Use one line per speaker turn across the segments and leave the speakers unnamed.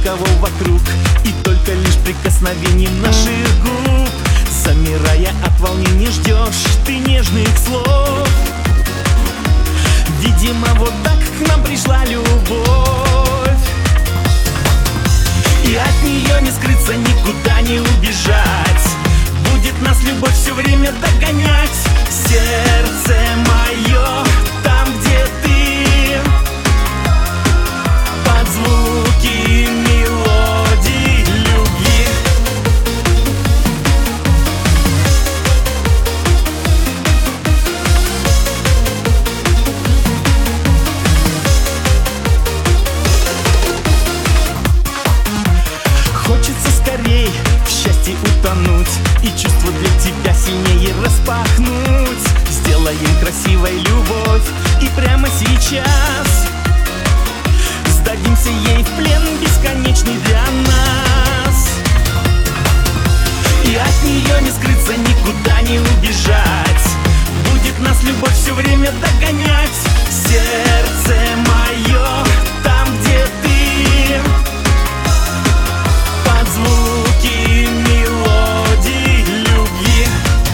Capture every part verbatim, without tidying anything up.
никого вокруг, и только лишь прикосновение наших губ. Замирая от волнения, ждешь ты нежных слов. Видимо, вот так к нам пришла любовь, и от нее не скрыться, никуда не убежать. Будет нас любовь все время догонять. Сердце мое, там, где ты, под звуки мелодий любви. Хочется скорей в счастье утонуть и чувства для тебя сильнее распахнуть. Сделаем красивой любовь и прямо сейчас сдадимся ей в плен бесконечный для нас. И от нее не скрыться, никуда не убежать. Будет нас любовь все время догонять. Сердце мое, там, где ты, под звуки мелодий любви.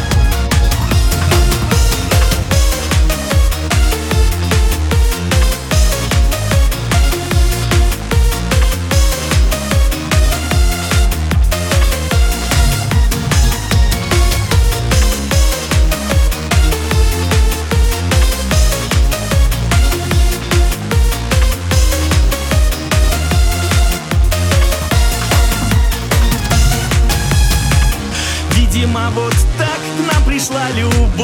Видимо, вот так к нам пришла любовь,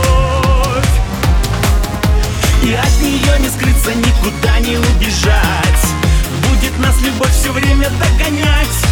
и от нее не скрыться, никуда не убежать. Будет нас любовь все время догонять.